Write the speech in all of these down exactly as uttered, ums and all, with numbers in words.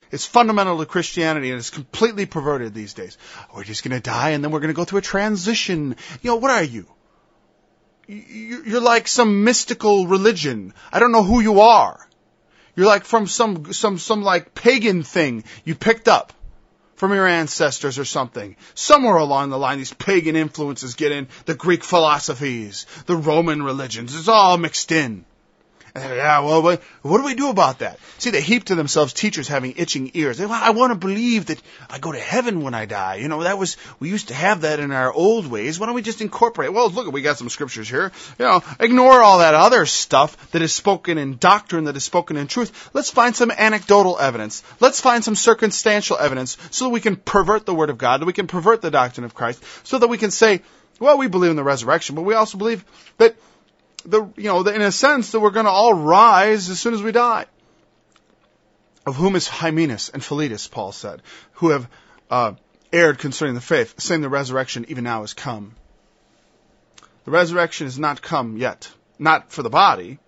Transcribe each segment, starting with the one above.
It's fundamental to Christianity, and it's completely perverted these days. We're just going to die, and then we're going to go through a transition. You know, what are you? You're like some mystical religion. I don't know who you are. You're like from some, some, some like pagan thing you picked up from your ancestors or something. Somewhere along the line, these pagan influences get in, the Greek philosophies, the Roman religions. It's all mixed in. And yeah, well, what, what do we do about that? See, they heap to themselves teachers having itching ears. They, well, I want to believe that I go to heaven when I die. You know, that was, we used to have that in our old ways. Why don't we just incorporate? Well, look, we got some scriptures here. You know, ignore all that other stuff that is spoken in doctrine, that is spoken in truth. Let's find some anecdotal evidence. Let's find some circumstantial evidence so that we can pervert the word of God, that we can pervert the doctrine of Christ, so that we can say, well, we believe in the resurrection, but we also believe that The, you know, in a sense that we're going to all rise as soon as we die. Of whom is Hymenaeus and Philetus, Paul said, who have uh, erred concerning the faith, saying the resurrection even now has come. The resurrection has not come yet. Not for the body.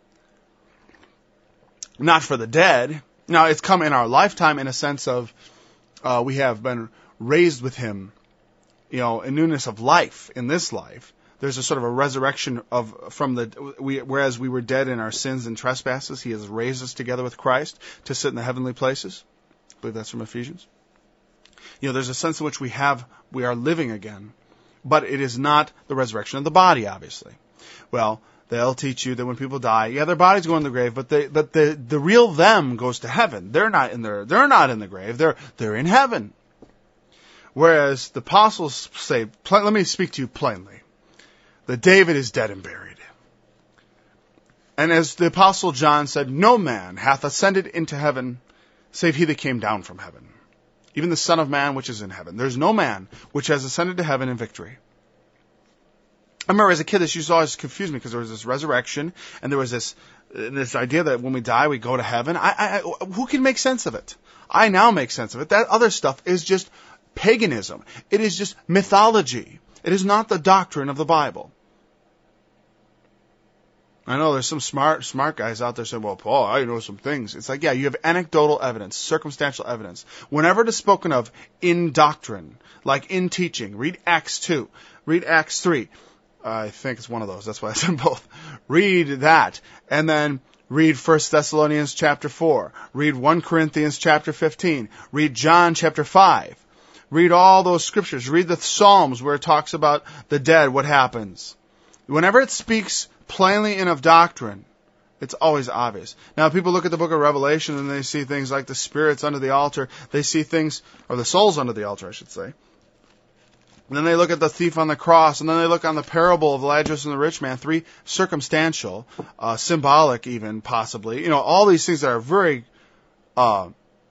Not for the dead. Now, it's come in our lifetime in a sense of uh, we have been raised with him, you know, in newness of life in this life. There's a sort of a resurrection of from the we, whereas we were dead in our sins and trespasses, he has raised us together with Christ to sit in the heavenly places. I believe that's from Ephesians. You know, there's a sense in which we have we are living again, but it is not the resurrection of the body, obviously. Well, they'll teach you that when people die, yeah, their bodies go in the grave, but they but the the real them goes to heaven. They're not in their they're not in the grave. They're they're in heaven. Whereas the apostles say, let me speak to you plainly. That David is dead and buried. And as the Apostle John said, no man hath ascended into heaven, save he that came down from heaven. Even the Son of Man which is in heaven. There's no man which has ascended to heaven in victory. I remember as a kid, this used to always confuse me because there was this resurrection, and there was this this idea that when we die, we go to heaven. I, I, who can make sense of it? I now make sense of it. That other stuff is just paganism. It is just mythology. It is not the doctrine of the Bible. I know there's some smart smart guys out there saying, well, Paul, I know some things. It's like, yeah, you have anecdotal evidence, circumstantial evidence. Whenever it is spoken of in doctrine, like in teaching, read Acts two, read Acts three. I think it's one of those. That's why I said both. Read that. And then read First Thessalonians chapter four. Read First Corinthians chapter fifteen. Read John chapter five. Read all those scriptures. Read the Psalms where it talks about the dead, what happens. Whenever it speaks plainly and of doctrine, it's always obvious. Now, people look at the book of Revelation and they see things like the spirits under the altar. They see things, or the souls under the altar, I should say. And then they look at the thief on the cross, and then they look on the parable of Lazarus and the rich man, three circumstantial, uh, symbolic even, possibly. You know, all these things that are very, uh,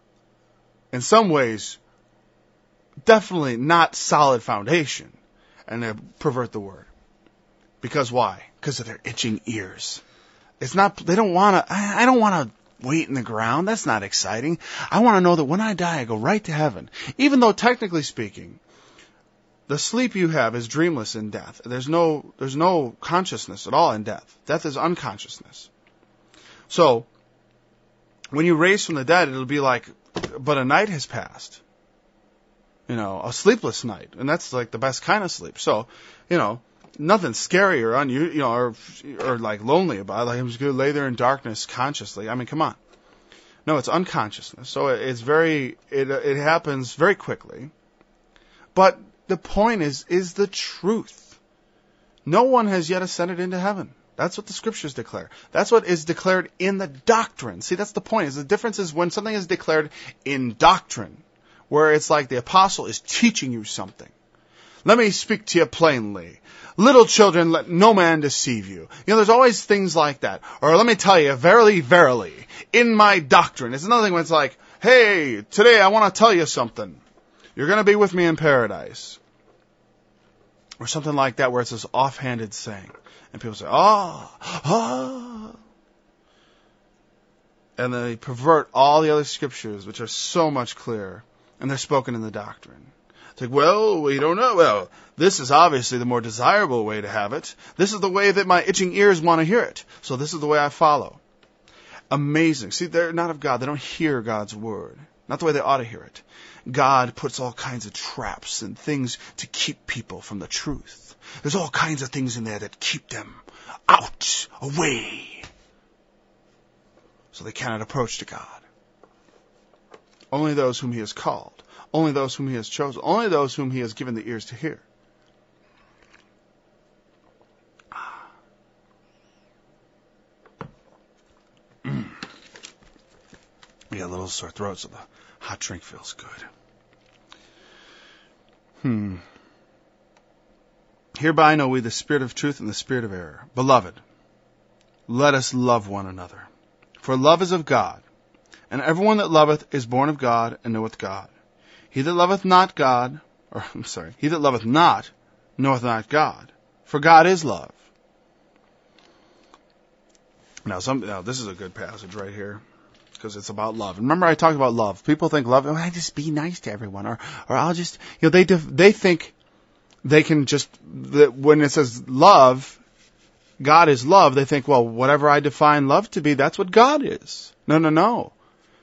in some ways, definitely not solid foundation, and they pervert the word. Because why? Because of their itching ears. It's not, they don't want to, I, I don't want to wait in the ground. That's not exciting. I want to know that when I die, I go right to heaven. Even though, technically speaking, the sleep you have is dreamless in death. There's no, there's no consciousness at all in death. Death is unconsciousness. So, when you raise from the dead, it'll be like, but a night has passed. You know, a sleepless night. And that's like the best kind of sleep. So, you know, nothing scary or unusual, you know, or, or like lonely about it. Like I'm just going to lay there in darkness consciously. I mean, come on. No, it's unconsciousness. So it's very, it, it happens very quickly. But the point is, is the truth. No one has yet ascended into heaven. That's what the scriptures declare. That's what is declared in the doctrine. See, that's the point. Is the difference is when something is declared in doctrine, where it's like the apostle is teaching you something. Let me speak to you plainly. Little children, let no man deceive you. You know, there's always things like that. Or let me tell you, verily, verily, in my doctrine. It's another thing when it's like, hey, today I want to tell you something. You're going to be with me in paradise. Or something like that where it's this offhanded saying. And people say, ah, ah. And they pervert all the other scriptures, which are so much clearer. And they're spoken in the doctrine. It's like, well, we don't know. Well, this is obviously the more desirable way to have it. This is the way that my itching ears want to hear it. So this is the way I follow. Amazing. See, they're not of God. They don't hear God's word. not the way they ought to hear it. God puts all kinds of traps and things to keep people from the truth. There's all kinds of things in there that keep them out, away, so they cannot approach to God. Only those whom he has called, only those whom he has chosen, only those whom he has given the ears to hear. Mm. We got little sore throats, so the hot drink feels good. Hmm. Hereby know we the spirit of truth and the spirit of error. Beloved, let us love one another. For love is of God, and everyone that loveth is born of God and knoweth God. He that loveth not God, or I'm sorry, he that loveth not knoweth not God, for God is love. Now, some now this is a good passage right here, because it's about love. Remember, I talked about love. People think love, oh, I just be nice to everyone, or or I'll just, you know, they def- they think they can just, that when it says love, God is love, they think, well, whatever I define love to be, that's what God is. No, no, no.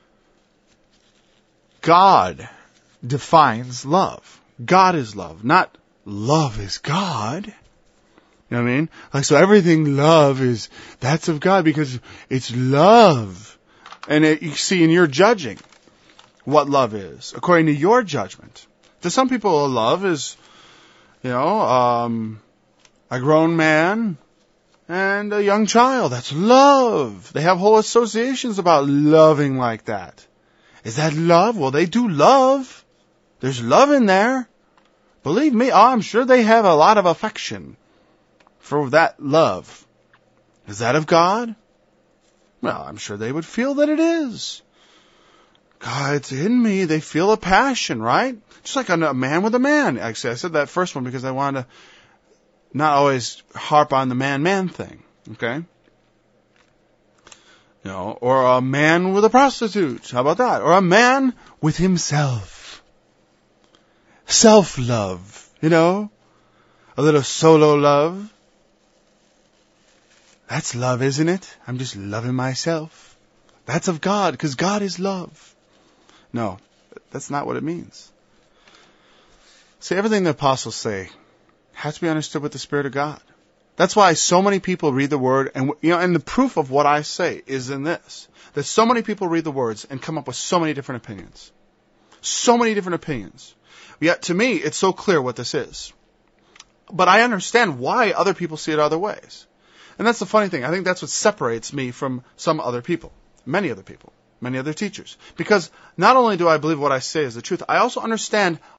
God defines love. God is love, not love is God. You know what I mean? Like, so everything love is, that's of God because it's love. And it, you see, and you're judging what love is, according to your judgment. To some people, love is, you know, um, a grown man and a young child. That's love. They have whole associations about loving like that. Is that love? Well, they do love. There's love in there. Believe me, I'm sure they have a lot of affection for that love. Is that of God? Well, I'm sure they would feel that it is. God's in me. They feel a passion, right? Just like a man with a man. Actually, I said that first one because I wanted to not always harp on the man-man thing. Okay? You know, or a man with a prostitute. How about that? Or a man with himself. Self-love. You know? A little solo love. That's love, isn't it? I'm just loving myself. That's of God, because God is love. No, that's not what it means. See, everything the apostles say has to be understood with the Spirit of God. That's why so many people read the Word, and you know, and the proof of what I say is in this: that so many people read the words and come up with so many different opinions, so many different opinions. Yet to me, it's so clear what this is. But I understand why other people see it other ways, and that's the funny thing. I think that's what separates me from some other people, many other people, many other teachers, because not only do I believe what I say is the truth, I also understand